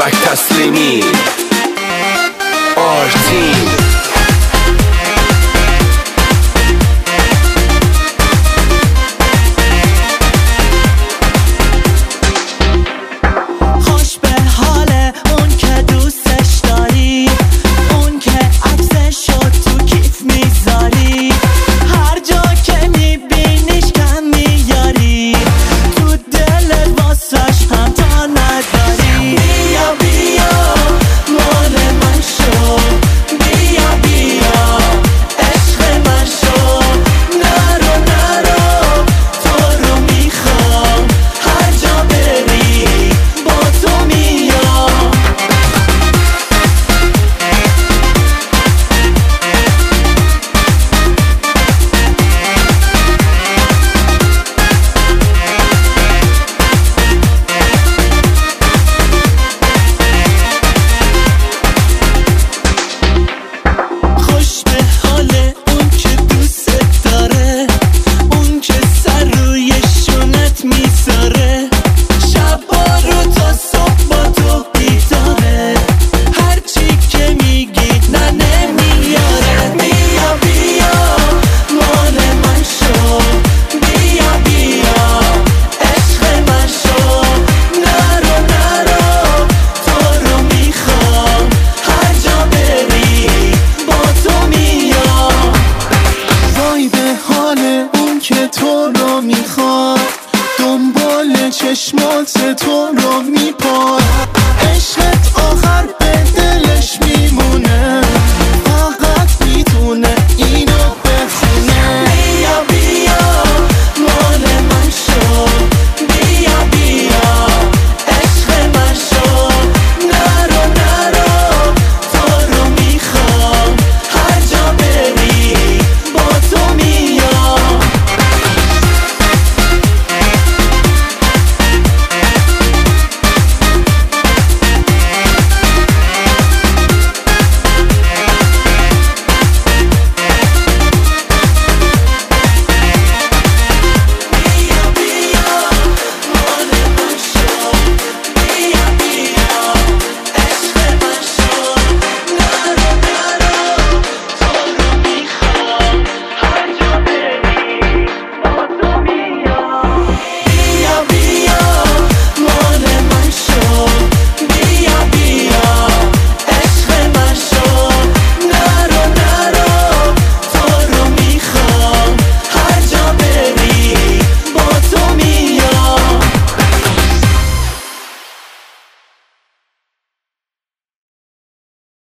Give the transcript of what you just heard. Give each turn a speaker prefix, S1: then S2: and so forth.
S1: بابک تسلیمی آرتین.
S2: خوش به حال اون که دوستش داری، اون که عکسشو تو کیف میذاری، هر جا که میبینیش کم میاری، تو دلت واسش هم تا نداری. بیا بیا مال من شو، بیا بیا عشق من شو، نرو نرو تو رو میخوام، هر جا بری با تو میام. خوش به حال اون که دوست داره، اون که سر روی شونت میذاره، شبا رو تا صبح با تو بیداره، هرچی که میگی نه نمیاره. بیا بیا مال من شو، بیا بیا عشق من شو، نرو نرو تو رو میخوام، هر جا بری با تو میام. وای به حال اون که تو رو میخواد، دنبال چشمات تو رو میپاد، عشقت آخر به دلش میمونه.